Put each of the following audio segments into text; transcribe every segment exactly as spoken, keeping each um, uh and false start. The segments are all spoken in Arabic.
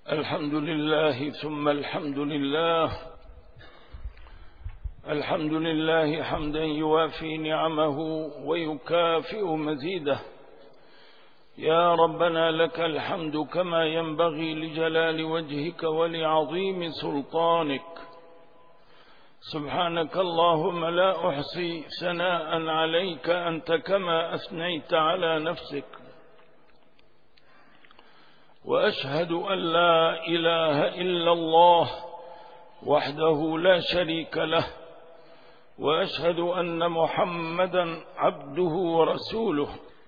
الحمد لله ثم الحمد لله الحمد لله حمدا يوافي نعمه ويكافئ مزيده. يا ربنا لك الحمد كما ينبغي لجلال وجهك ولعظيم سلطانك. سبحانك اللهم لا أحصي ثناء عليك أنت كما أثنيت على نفسك، وأشهد أن لا إله إلا الله وحده لا شريك له، وأشهد أن محمدا عبده ورسوله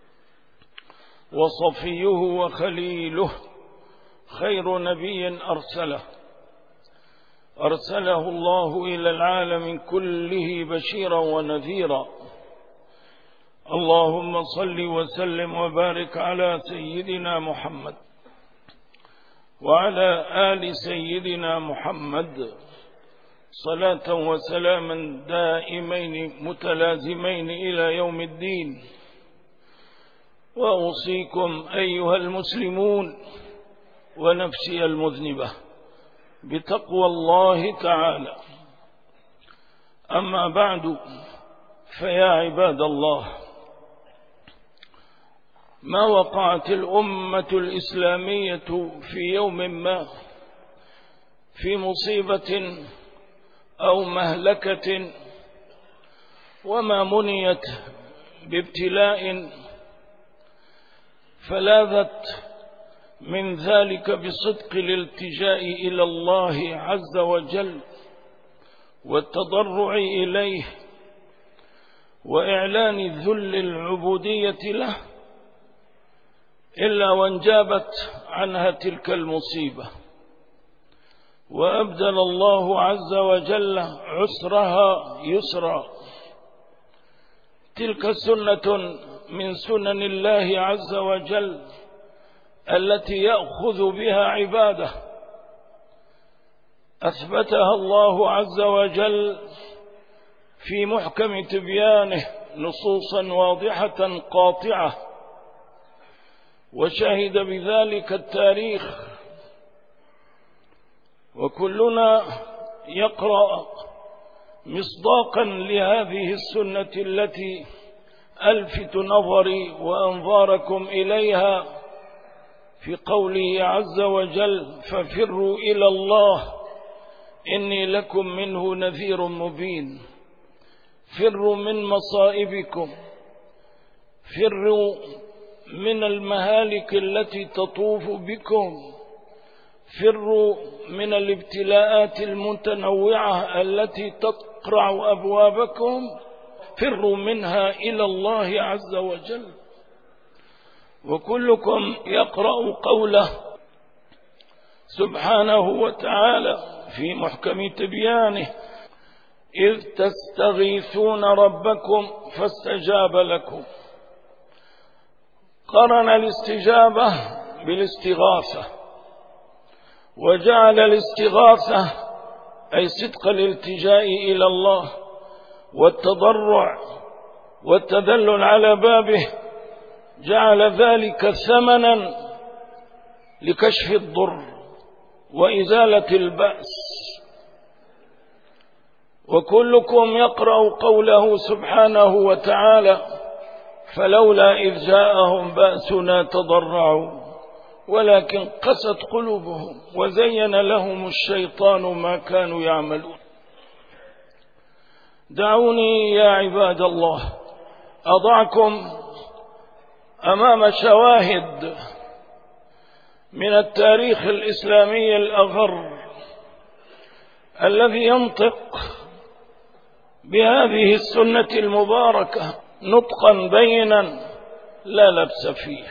وصفيه وخليله، خير نبي أرسله أرسله الله إلى العالم كله بشيرا ونذيرا. اللهم صل وسلم وبارك على سيدنا محمد وعلى آل سيدنا محمد صلاة وسلاما دائمين متلازمين إلى يوم الدين. وأوصيكم أيها المسلمون ونفسي المذنبة بتقوى الله تعالى. أما بعد، فيا عباد الله، ما وقعت الأمة الإسلامية في يوم ما في مصيبة أو مهلكة وما منيت بابتلاء فلاذت من ذلك بصدق الالتجاء إلى الله عز وجل والتضرع إليه وإعلان ذل العبودية له، إلا وانجابت عنها تلك المصيبة، وأبدل الله عز وجل عسرها يسرا. تلك سنة من سنن الله عز وجل التي يأخذ بها عباده، أثبتها الله عز وجل في محكم تبيانه نصوصا واضحة قاطعة، وشهد بذلك التاريخ. وكلنا يقرأ مصداقا لهذه السنة التي ألفت نظري وأنظاركم إليها في قوله عز وجل: ففروا إلى الله إني لكم منه نذير مبين. فروا من مصائبكم، فروا من المهالك التي تطوف بكم، فروا من الابتلاءات المتنوعة التي تقرع أبوابكم، فروا منها إلى الله عز وجل. وكلكم يقرأ قوله سبحانه وتعالى في محكم تبيانه: إذ تستغيثون ربكم فاستجاب لكم. قرن الاستجابة بالاستغاثة، وجعل الاستغاثة أي صدق الالتجاء إلى الله والتضرع والتذلل على بابه، جعل ذلك ثمنا لكشف الضر وإزالة البأس. وكلكم يقرأ قوله سبحانه وتعالى: فلولا إذ جاءهم بأسنا تضرعوا ولكن قست قلوبهم وزين لهم الشيطان ما كانوا يعملون. دعوني يا عباد الله أضعكم أمام شواهد من التاريخ الإسلامي الأغر الذي ينطق بهذه السنة المباركة نطقا بينا لا لبس فيه.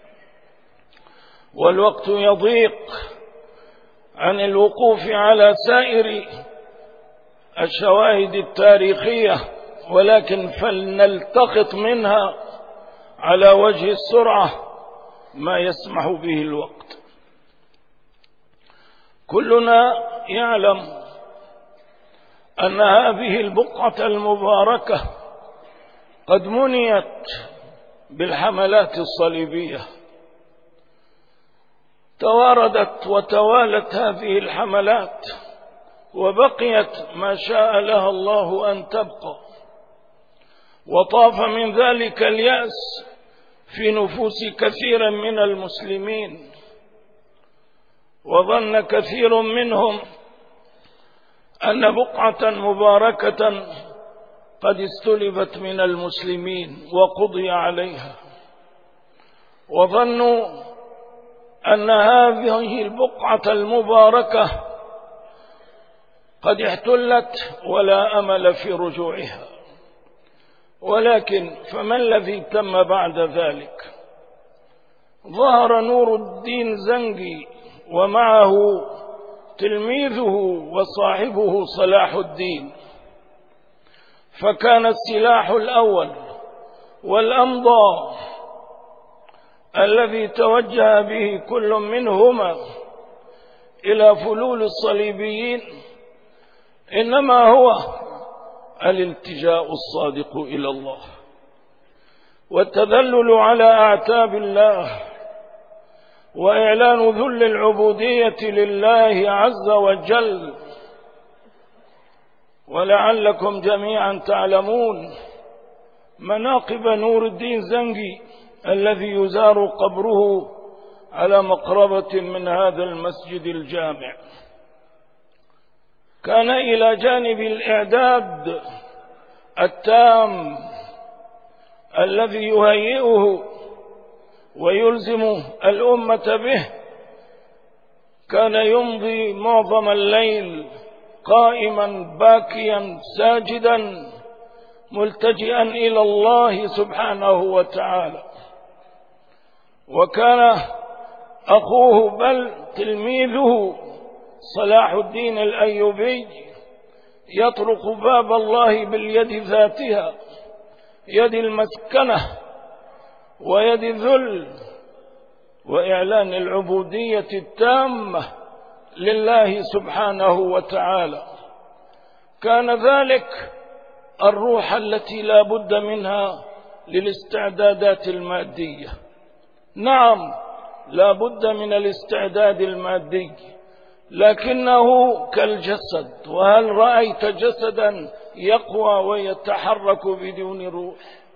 والوقت يضيق عن الوقوف على سائر الشواهد التاريخية، ولكن فلنلتقط منها على وجه السرعة ما يسمح به الوقت. كلنا يعلم أن هذه البقعة المباركة قد منيت بالحملات الصليبية. وتواردت وتوالت هذه الحملات وبقيت ما شاء لها الله أن تبقى، وطاف من ذلك اليأس في نفوس كثير من المسلمين، وظن كثير منهم أن بقعة مباركة قد استلبت من المسلمين وقضي عليها، وظنوا أن هذه البقعة المباركة قد احتلت ولا أمل في رجوعها. ولكن فما الذي تم بعد ذلك؟ ظهر نور الدين زنجي ومعه تلميذه وصاحبه صلاح الدين، فكان السلاح الأول والأمضى الذي توجه به كل منهما إلى فلول الصليبيين إنما هو الالتجاء الصادق إلى الله والتذلل على أعتاب الله وإعلان ذل العبودية لله عز وجل. ولعلكم جميعا تعلمون مناقب نور الدين زنجي الذي يزار قبره على مقربة من هذا المسجد الجامع. كان إلى جانب الإعداد التام الذي يهيئه ويلزم الأمة به، كان يمضي معظم الليل قائما باكيا ساجدا ملتجئا إلى الله سبحانه وتعالى. وكان أخوه بل تلميذه صلاح الدين الأيوبي يطرق باب الله باليد ذاتها، يد المسكنة ويد الذل وإعلان العبودية التامة لله سبحانه وتعالى. كان ذلك الروح التي لا بد منها للاستعدادات المادية. نعم لا بد من الاستعداد المادي، لكنه كالجسد، وهل رأيت جسدا يقوى ويتحرك بدون روح؟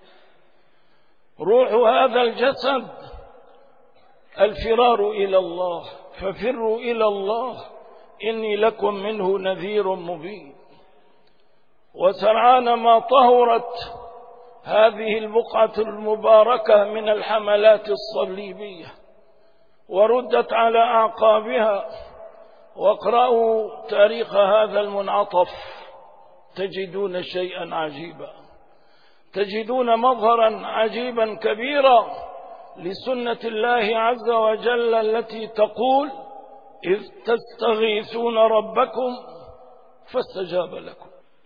روح هذا الجسد الفرار إلى الله، ففروا إلى الله إني لكم منه نذير مبين. وسرعان ما طهرت هذه البقعة المباركة من الحملات الصليبية وردت على أعقابها، واقرأوا تاريخ هذا المنعطف تجدون شيئا عجيبا، تجدون مظهرا عجيبا كبيرا لسنة الله عز وجل التي تقول إذ تستغيثون ربكم فاستجاب لكم.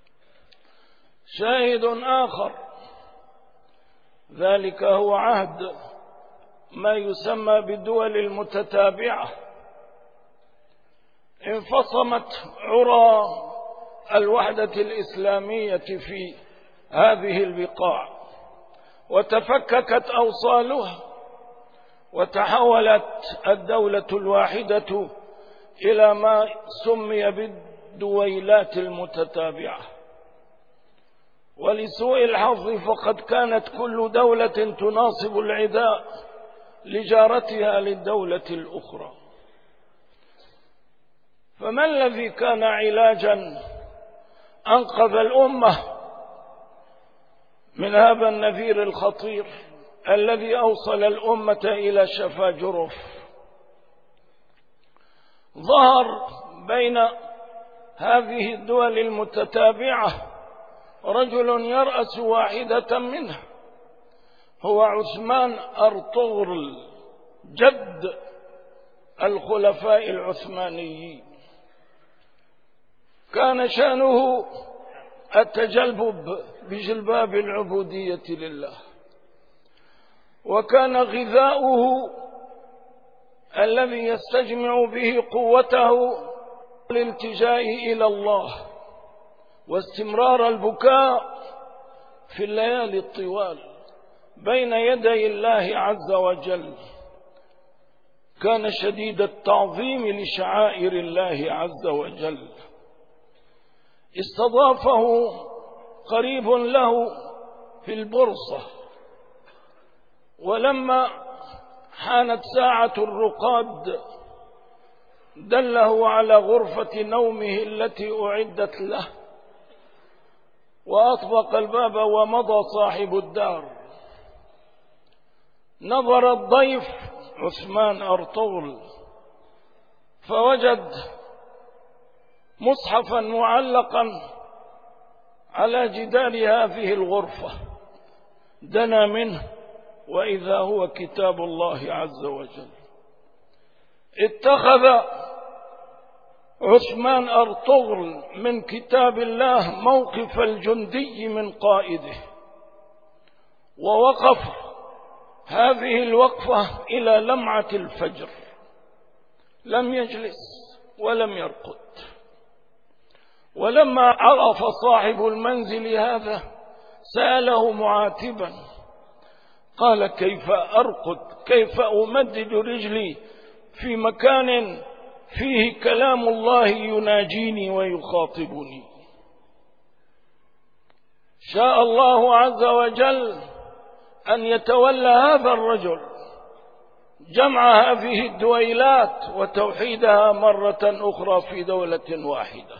شاهد آخر ذلك هو عهد ما يسمى بالدول المتتابعة. انفصمت عرى الوحدة الإسلامية في هذه البقاع وتفككت أوصالها، وتحولت الدولة الواحدة إلى ما سمي بالدويلات المتتابعة. ولسوء الحظ فقد كانت كل دولة تناصب العداء لجارتها للدولة الأخرى. فما الذي كان علاجا أنقذ الأمة من هذا النذير الخطير الذي أوصل الأمة إلى شفا جرف؟ ظهر بين هذه الدول المتتابعة رجل يرأس واحدة منها، هو عثمان أرطغرل جد الخلفاء العثمانيين. كان شأنه التجلبب بجلباب العبودية لله، وكان غذاؤه الذي يستجمع به قوته الالتجاء إلى الله واستمرار البكاء في الليالي الطوال بين يدي الله عز وجل. وكان شديد التعظيم لشعائر الله عز وجل. استضافه قريب له في البورصة، ولما حانت ساعة الرقاد دله على غرفة نومه التي أعدت له، وأطبق الباب ومضى صاحب الدار. نظر الضيف عثمان أرطغرل فوجد مصحفا معلقا على جدار هذه الغرفة، دنا منه وإذا هو كتاب الله عز وجل. اتخذ عثمان أرطغرل من كتاب الله موقف الجندي من قائده، ووقف هذه الوقفة إلى لمعة الفجر، لم يجلس ولم يرقد. ولما عرف صاحب المنزل هذا سأله معاتبا، قال: كيف أرقد؟ كيف أمدد رجلي في مكان فيه كلام الله يناجيني ويخاطبني؟ شاء الله عز وجل أن يتولى هذا الرجل جمع هذه الدويلات وتوحيدها مرة أخرى في دولة واحدة،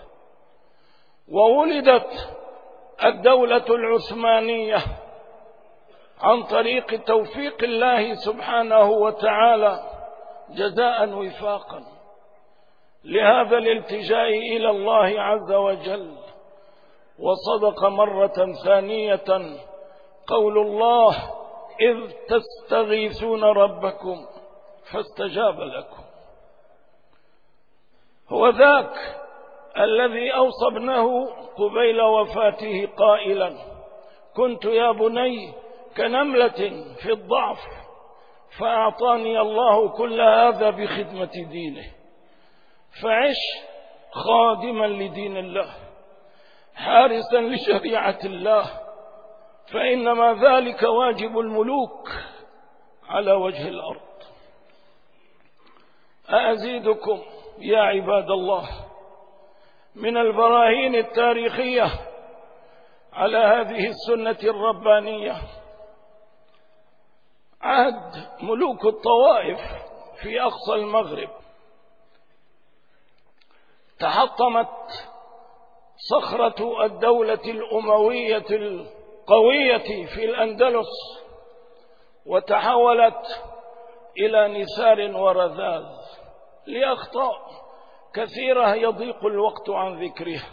وولدت الدولة العثمانية عن طريق توفيق الله سبحانه وتعالى جزاء وفاقا لهذا الالتجاء إلى الله عز وجل. وصدق مرة ثانية قول الله: إذ تستغيثون ربكم فاستجاب لكم. هو ذاك الذي أوصى ابنه قبيل وفاته قائلا: كنت يا بني كنملة في الضعف فأعطاني الله كل هذا بخدمة دينه، فعش خادما لدين الله حارسا لشريعة الله، فإنما ذلك واجب الملوك على وجه الأرض. أزيدكم يا عباد الله من البراهين التاريخية على هذه السنة الربانية. عهد ملوك الطوائف في أقصى المغرب تحطمت صخرة الدولة الأموية القوية في الأندلس، وتحولت إلى نسار ورذاذ لأخطاء كثيرة يضيق الوقت عن ذكرها.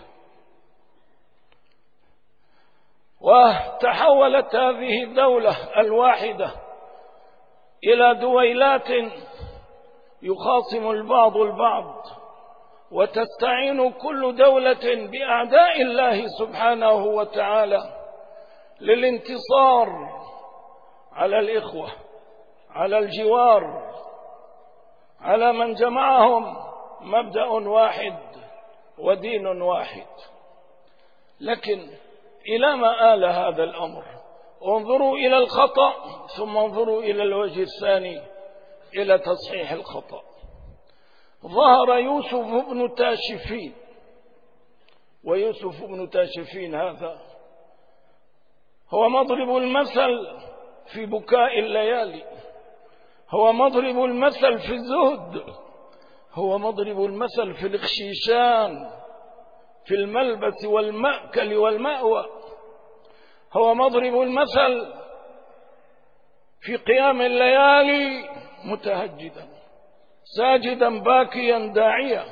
وتحولت هذه الدولة الواحدة إلى دويلات يخاصم البعض البعض، وتستعين كل دولة بأعداء الله سبحانه وتعالى للانتصار على الإخوة، على الجوار، على من جمعهم مبدأ واحد ودين واحد. لكن إلى ما آل هذا الأمر؟ انظروا إلى الخطأ ثم انظروا إلى الوجه الثاني، إلى تصحيح الخطأ. ظهر يوسف بن تاشفين، ويوسف بن تاشفين هذا هو مضرب المثل في بكاء الليالي، هو مضرب المثل في الزهد، هو مضرب المثل في الاخشيشان، في الملبس والمأكل والمأوى، هو مضرب المثل في قيام الليالي متهجدا ساجدا باكيا داعيا.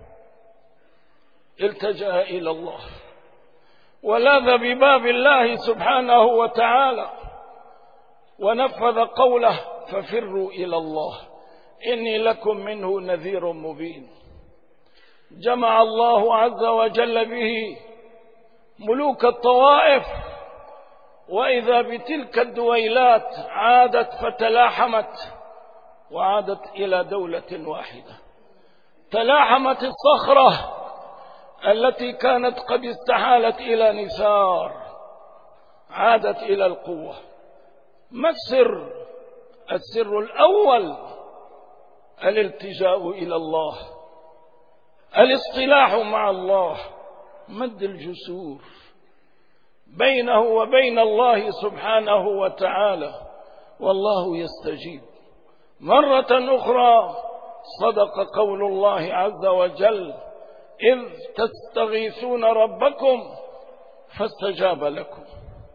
التجأ إلى الله ولاذ بباب الله سبحانه وتعالى، ونفذ قوله: ففروا إلى الله إني لكم منه نذير مبين. جمع الله عز وجل به ملوك الطوائف، وإذا بتلك الدويلات عادت فتلاحمت وعادت إلى دولة واحدة. تلاحمت الصخرة التي كانت قد استحالت إلى نسار، عادت إلى القوة. ما السر؟ السر الأول الالتجاء إلى الله، الاصطلاح مع الله، مد الجسور بينه وبين الله سبحانه وتعالى، والله يستجيب. مرة أخرى صدق قول الله عز وجل: إذ تستغيثون ربكم فاستجاب لكم.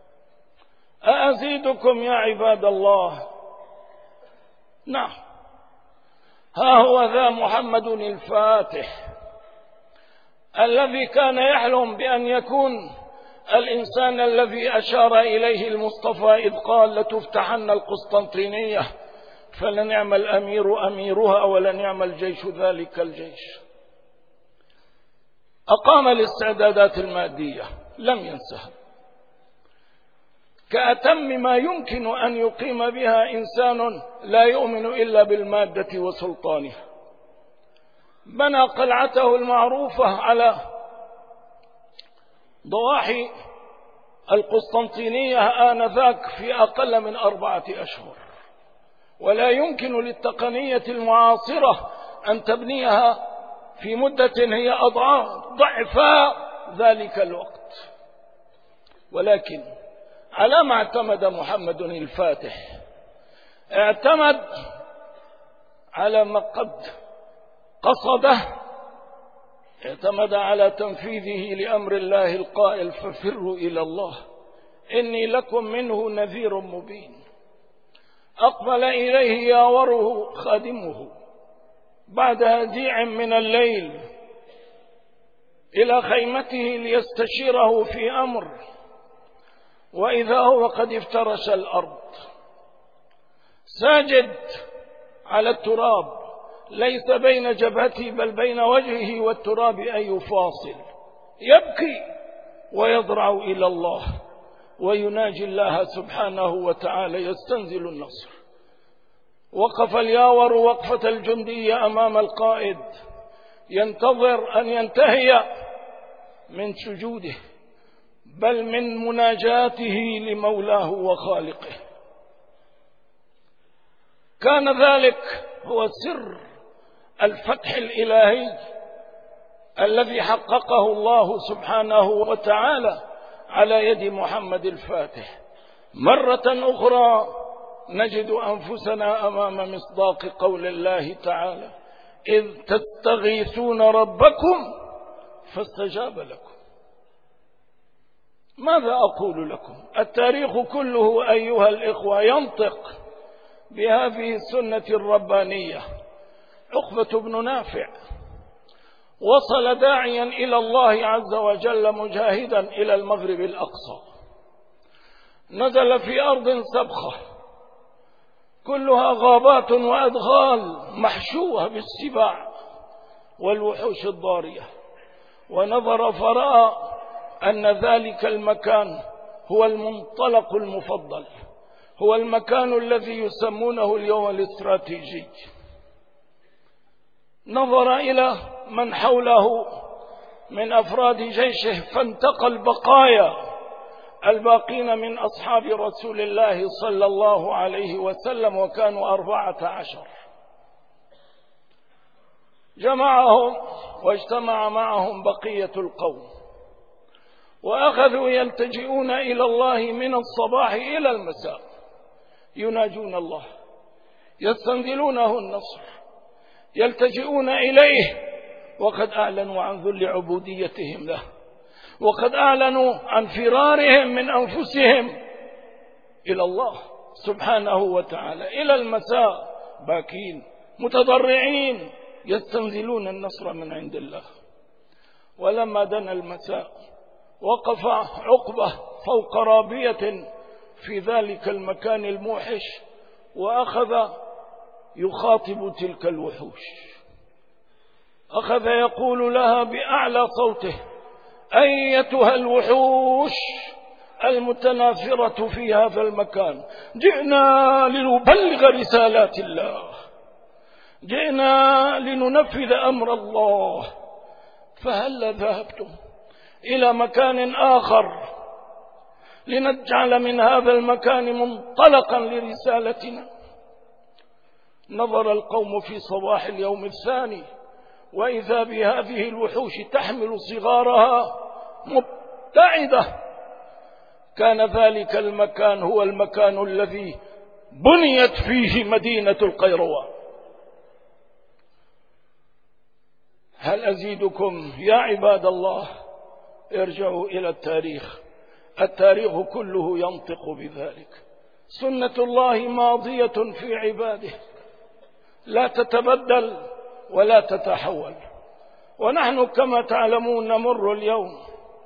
أأزيدكم يا عباد الله؟ نعم، ها هو ذا محمد الفاتح الذي كان يحلم بأن يكون الإنسان الذي أشار إليه المصطفى إذ قال: لتفتحن القسطنطينية فلنعم الأمير أميرها ولنعم الجيش ذلك الجيش. أقام الاستعدادات المادية، لم ينسها، كأتم ما يمكن أن يقيم بها إنسان لا يؤمن إلا بالمادة وسلطانها. بنى قلعته المعروفة على ضواحي القسطنطينية آنذاك في أقل من أربعة أشهر، ولا يمكن للتقنية المعاصرة أن تبنيها في مدة هي أضعاف ضعف ذلك الوقت. ولكن على ما اعتمد محمد الفاتح، اعتمد على ما قد قصده، اعتمد على تنفيذه لأمر الله القائل: ففروا إلى الله إني لكم منه نذير مبين. أقبل إليه ياوره خادمه بعد هديع من الليل إلى خيمته ليستشيره في أمر، وإذا هو قد افترش الأرض ساجد على التراب، ليس بين جبهته بل بين وجهه والتراب أي فاصل، يبكي ويضرع إلى الله ويناجي الله سبحانه وتعالى، يستنزل النصر. وقف الياور وقفة الجندي أمام القائد، ينتظر أن ينتهي من سجوده بل من مناجاته لمولاه وخالقه. كان ذلك هو سر الفتح الإلهي الذي حققه الله سبحانه وتعالى على يد محمد الفاتح. مرة أخرى نجد أنفسنا أمام مصداق قول الله تعالى: إذ تستغيثون ربكم فاستجاب لكم. ماذا أقول لكم؟ التاريخ كله أيها الإخوة ينطق بهذه السنة الربانية. عقبة بن نافع وصل داعيا إلى الله عز وجل مجاهدا إلى المغرب الأقصى، نزل في أرض سبخة كلها غابات وأدغال محشوة بالسباع والوحوش الضارية، ونظر فرأى أن ذلك المكان هو المنطلق المفضل، هو المكان الذي يسمونه اليوم الاستراتيجي. نظر إلى من حوله من أفراد جيشه فانتقى البقايا الباقين من أصحاب رسول الله صلى الله عليه وسلم، وكانوا أربعة عشر. جمعهم واجتمع معهم بقية القوم، وأخذوا يلتجئون إلى الله من الصباح إلى المساء، يناجون الله، يستنزلونه النصر، يلتجئون إليه، وقد أعلنوا عن ذل عبوديتهم له، وقد أعلنوا عن فرارهم من أنفسهم إلى الله سبحانه وتعالى. إلى المساء باكين متضرعين يستنزلون النصر من عند الله. ولما دنا المساء وقف عقبة فوق رابية في ذلك المكان الموحش، وأخذ يخاطب تلك الوحوش، أخذ يقول لها بأعلى صوته: أيتها الوحوش المتناثرة في هذا المكان، جئنا لنبلغ رسالات الله، جئنا لننفذ أمر الله، فهل ذهبتم إلى مكان آخر لنجعل من هذا المكان منطلقا لرسالتنا؟ نظر القوم في صباح اليوم الثاني وإذا بهذه الوحوش تحمل صغارها مبتعدة. كان ذلك المكان هو المكان الذي بنيت فيه مدينة القيروان. هل أزيدكم يا عباد الله؟ ارجعوا إلى التاريخ، التاريخ كله ينطق بذلك. سنة الله ماضية في عباده لا تتبدل ولا تتحول. ونحن كما تعلمون نمر اليوم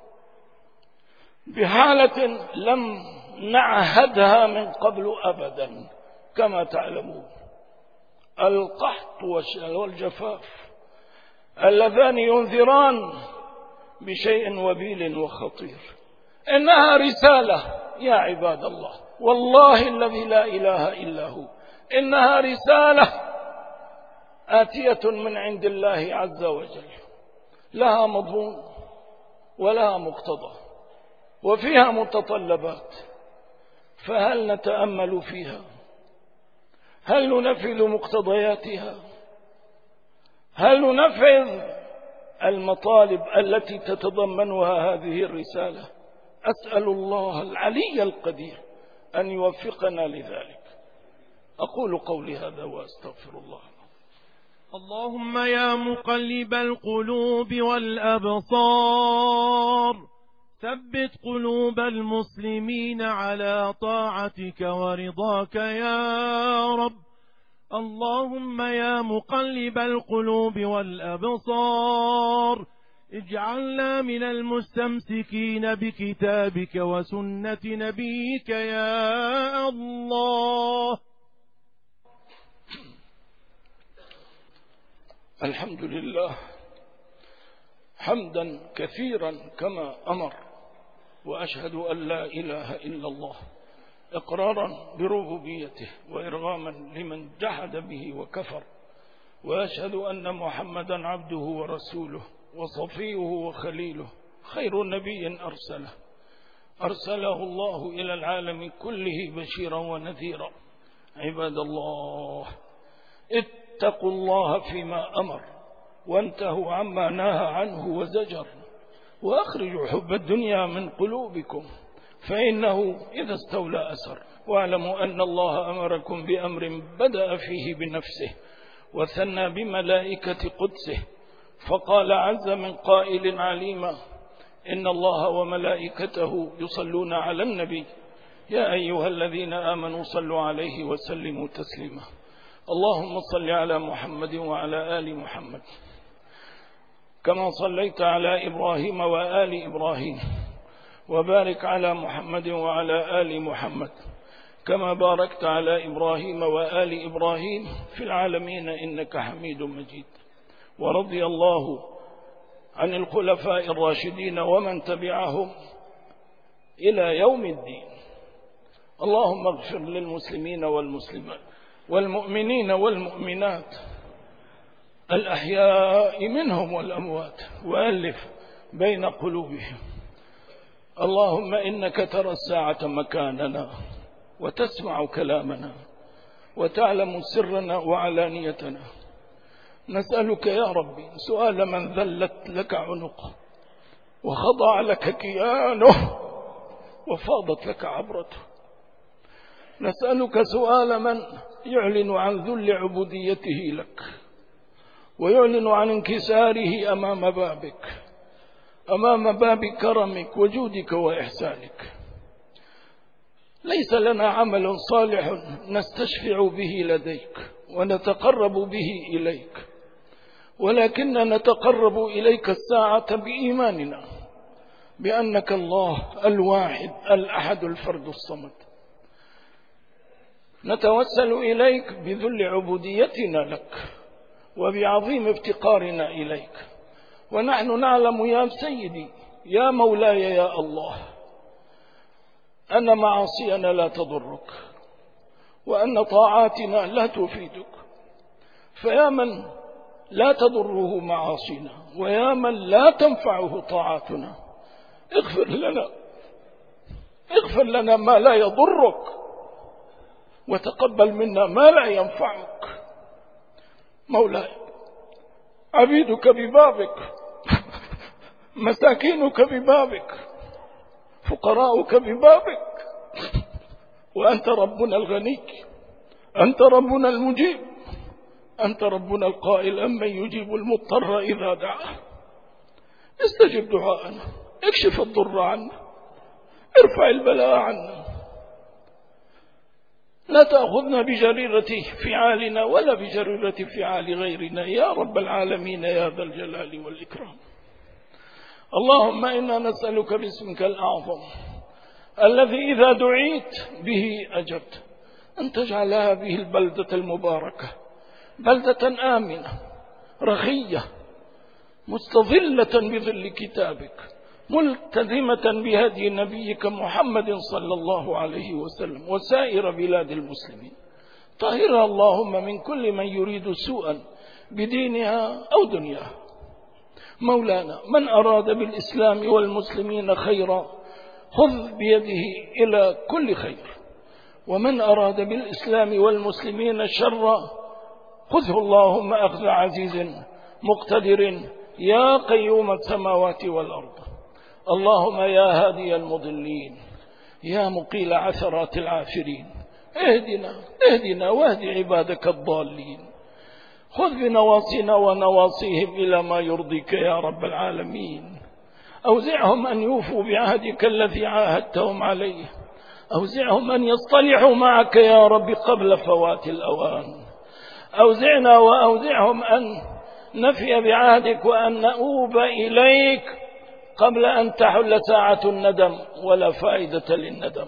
بحالة لم نعهدها من قبل أبدا كما تعلمون، القحط والجفاف اللذان ينذران بشيء وبيل وخطير. إنها رسالة يا عباد الله، والله الذي لا إله إلا هو، إنها رسالة آتية من عند الله عز وجل، لها مضمون ولها مقتضى وفيها متطلبات. فهل نتأمل فيها؟ هل ننفذ مقتضياتها؟ هل ننفذ المطالب التي تتضمنها هذه الرسالة؟ أسأل الله العلي القدير أن يوفقنا لذلك. أقول قولي هذا وأستغفر الله. اللهم يا مقلب القلوب والأبصار ثبت قلوب المسلمين على طاعتك ورضاك يا رب. اللهم يا مقلب القلوب والأبصار اجعلنا من المستمسكين بكتابك وسنة نبيك يا الله. الحمد لله حمدا كثيرا كما أمر، وأشهد أن لا إله إلا الله إقرارا بربوبيته وإرغاما لمن جحد به وكفر، وأشهد أن محمدا عبده ورسوله وصفيه وخليله، خير نبي أرسله أرسله الله إلى العالم كله بشيرا ونذيرا. عباد الله اتقوا الله فيما أمر وانتهوا عما نهى عنه وزجر، وأخرجوا حب الدنيا من قلوبكم فإنه إذا استولى أسر. واعلموا أن الله أمركم بأمر بدأ فيه بنفسه وثنى بملائكة قدسه، فقال عز من قائل عليما: إن الله وملائكته يصلون على النبي يا أيها الذين آمنوا صلوا عليه وسلموا تسليما. اللهم صل على محمد وعلى آل محمد كما صليت على إبراهيم وآل إبراهيم، وبارك على محمد وعلى آل محمد كما باركت على إبراهيم وآل إبراهيم في العالمين إنك حميد مجيد. ورضي الله عن الخلفاء الراشدين ومن تبعهم إلى يوم الدين. اللهم اغفر للمسلمين والمسلمات والمؤمنين والمؤمنات الأحياء منهم والأموات، وألف بين قلوبهم. اللهم إنك ترى الساعة مكاننا وتسمع كلامنا وتعلم سرنا وعلانيتنا. نسألك يا ربي سؤال من ذلت لك عنقه وخضع لك كيانه وفاضت لك عبرته. نسألك سؤال من يعلن عن ذل عبوديته لك ويعلن عن انكساره أمام بابك، أمام باب كرمك وجودك وإحسانك. ليس لنا عمل صالح نستشفع به لديك ونتقرب به إليك، ولكن نتقرب إليك الساعة بإيماننا بأنك الله الواحد الأحد الفرد الصمد. نتوسل إليك بذل عبوديتنا لك وبعظيم افتقارنا إليك، ونحن نعلم يا سيدي يا مولاي يا الله أن معاصينا لا تضرك وأن طاعاتنا لا تفيدك. فيا من لا تضره معاصينا ويا من لا تنفعه طاعاتنا، اغفر لنا اغفر لنا ما لا يضرك وتقبل منا ما لا ينفعك. مولاي عبيدك ببابك، مساكينك ببابك، فقراؤك ببابك، وأنت ربنا الغني، أنت ربنا المجيب، أنت ربنا القائل أمن يجيب المضطر إذا دعاه. استجب دعاءنا، اكشف الضر عنا، ارفع البلاء عنا، لا تأخذنا بجريرة فعالنا ولا بجريرة فعال غيرنا يا رب العالمين يا ذا الجلال والإكرام. اللهم إنا نسألك باسمك الأعظم الذي إذا دعيت به أجبت أن تجعل هذه البلدة المباركة بلدة آمنة رخية مستظلة بظل كتابك، ملتزمة بهدي نبيك محمد صلى الله عليه وسلم وسائر بلاد المسلمين. طهرها اللهم من كل من يريد سوءا بدينها أو دنياها. مولانا من أراد بالإسلام والمسلمين خيرا خذ بيده إلى كل خير، ومن أراد بالإسلام والمسلمين شرا خذه اللهم أخذ عزيز مقتدر يا قيوم السماوات والأرض. اللهم يا هادي المضلين يا مقيل عثرات العافرين اهدنا اهدنا واهد عبادك الضالين، خذ بنواصينا ونواصيهم إلى ما يرضيك يا رب العالمين. أوزعهم أن يوفوا بعهدك الذي عاهدتهم عليه، أوزعهم أن يصطلحوا معك يا رب قبل فوات الأوان. أوزعنا وأوزعهم أن نفي بعهدك وأن نؤوب إليك قبل أن تحل ساعة الندم ولا فائدة للندم.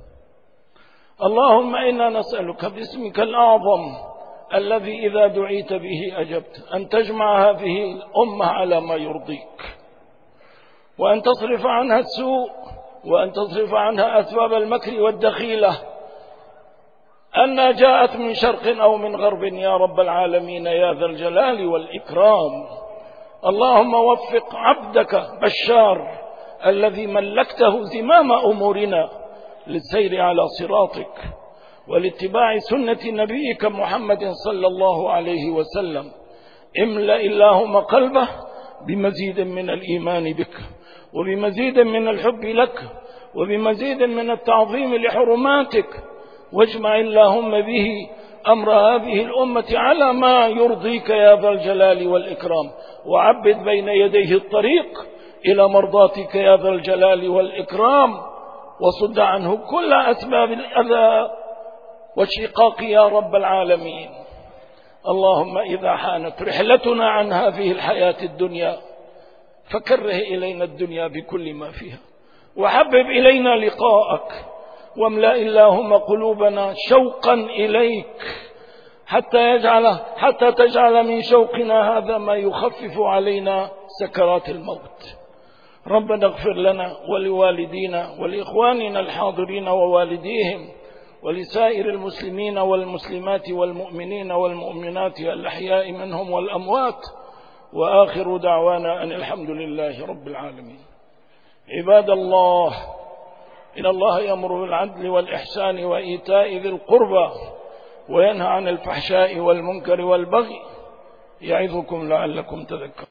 اللهم إنا نسألك باسمك الأعظم الذي إذا دعيت به أجبت أن تجمع هذه الأمة على ما يرضيك، وأن تصرف عنها السوء، وأن تصرف عنها أسباب المكر والدخيلة أنها جاءت من شرق أو من غرب يا رب العالمين يا ذا الجلال والإكرام. اللهم وفق عبدك بشار الذي ملكته زمام أمورنا للسير على صراطك ولاتباع سنة نبيك محمد صلى الله عليه وسلم. املأ اللهم قلبه بمزيد من الإيمان بك، وبمزيد من الحب لك، وبمزيد من التعظيم لحرماتك، واجمع اللهم به أمر هذه الأمة على ما يرضيك يا ذا الجلال والإكرام، وعبد بين يديه الطريق إلى مرضاتك يا ذا الجلال والإكرام، وصد عنه كل أسباب الأذى والشقاق يا رب العالمين. اللهم إذا حانت رحلتنا عن هذه الحياة الدنيا فكره إلينا الدنيا بكل ما فيها، وحبب إلينا لقاءك، واملأ اللهم قلوبنا شوقا إليك حتى يجعل حتى تجعل من شوقنا هذا ما يخفف علينا سكرات الموت. ربنا اغفر لنا ولوالدينا ولإخواننا الحاضرين ووالديهم ولسائر المسلمين والمسلمات والمؤمنين والمؤمنات الأحياء منهم والأموات، وآخر دعوانا أن الحمد لله رب العالمين. عباد الله، إن الله يأمر بالعدل والإحسان وإيتاء ذي القربى وينهى عن الفحشاء والمنكر والبغي يعظكم لعلكم تذكرون.